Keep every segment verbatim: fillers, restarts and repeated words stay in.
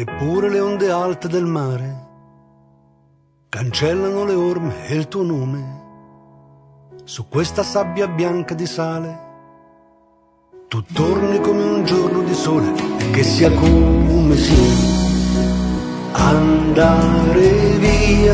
Neppure le onde alte del mare cancellano le orme e il tuo nome. Su questa sabbia bianca di sale tu torni come un giorno di sole, che sia come sia. Andare via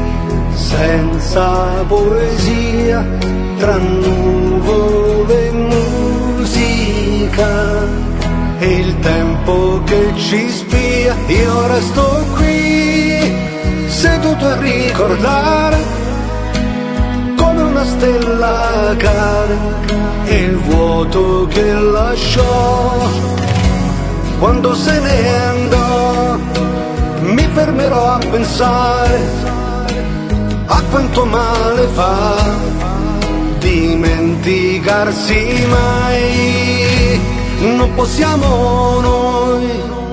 senza poesia, tra nuvole e musica, e il tempo che ci spia. Io resto qui seduto a ricordare come una stella cade, e il vuoto che lasciò quando se ne andò. Mi fermerò a pensare a quanto male fa dimenticarsi mai. Non possiamo noi,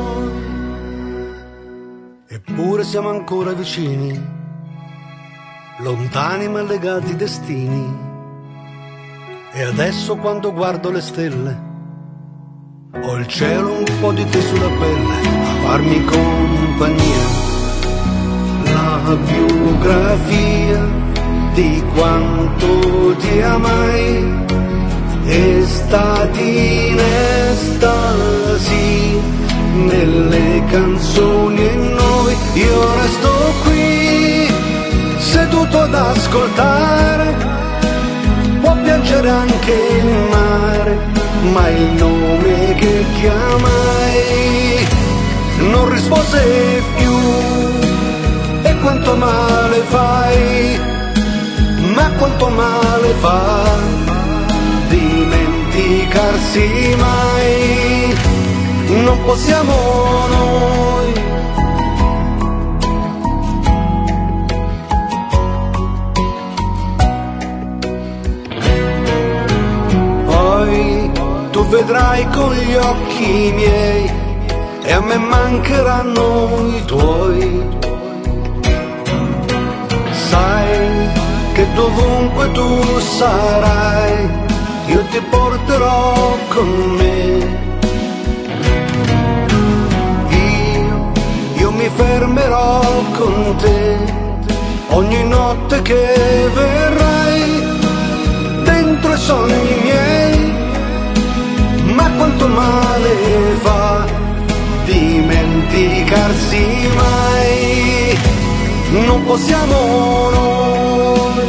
eppure siamo ancora vicini, lontani ma legati destini. E adesso quando guardo le stelle ho il cielo un po' di te sulla pelle a farmi compagnia. La biografia di quanto ti amai, estati in estasi, nelle canzoni e noi. Io resto qui seduto ad ascoltare, può piangere anche il mare, ma il nome che chiamai non rispose più. E quanto male fai, ma quanto male fa dimenticarsi mai. Non possiamo noi. Poi tu vedrai con gli occhi miei e a me mancheranno i tuoi. Sai che dovunque tu sarai io ti porterò con me. Io, io mi fermerò con te ogni notte che verrai dentro i sogni miei. Ma quanto male fa dimenticarsi mai. Non possiamo noi.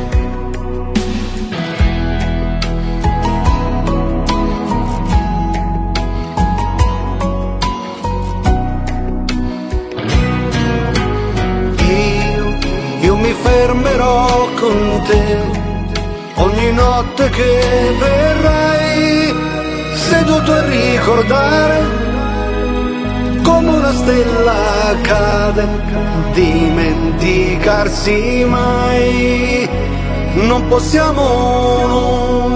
Io, io mi fermerò con te ogni notte che verrai seduto a ricordare come una stella cade, dimenticarsi mai. Non possiamo noi.